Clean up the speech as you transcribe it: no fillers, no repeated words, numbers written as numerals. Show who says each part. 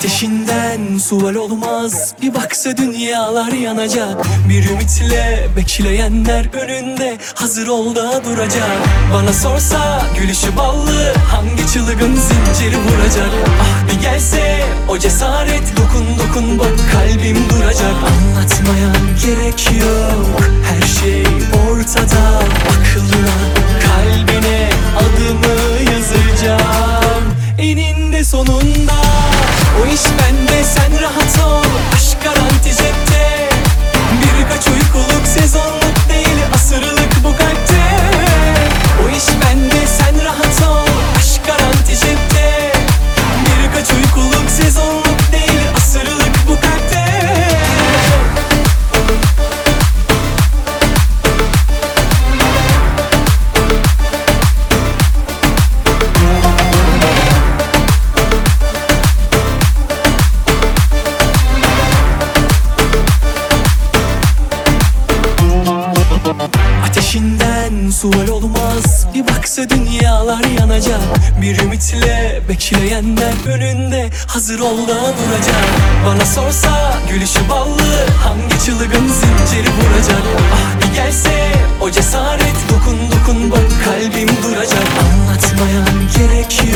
Speaker 1: Ateşinden sual olmaz, bir baksa dünyalar yanacak. Bir ümitle bekleyenler önünde hazır ol da duracak. Bana sorsa gülüşü ballı, hangi çılgın zinciri vuracak? Ah bir gelse o cesaret, dokun bak kalbim duracak. Anlatmaya gerek yok, her şey ortada. Aklına kalbine adımı yazacağım, eninde sonunda. O iş bende, sen rahat ol, aşk garanti cepte. Birkaç uykuluk, sezonluk değil, asırlık bu kalpte. O iş bende, sen rahat ol, aşk garanti cepte. Birkaç uykuluk, sezonluk değil, asırlık bu kalpte. Ateşinden sual olmaz, bir baksa dünyalar yanacak. Bir ümitle bekleyenler önünde hazır ol da duracak. Bana sorsa gülüşü ballı, hangi çılgın zinciri vuracak? Ah bir gelse o cesaret, dokun bak kalbim duracak. Anlatmaya gerek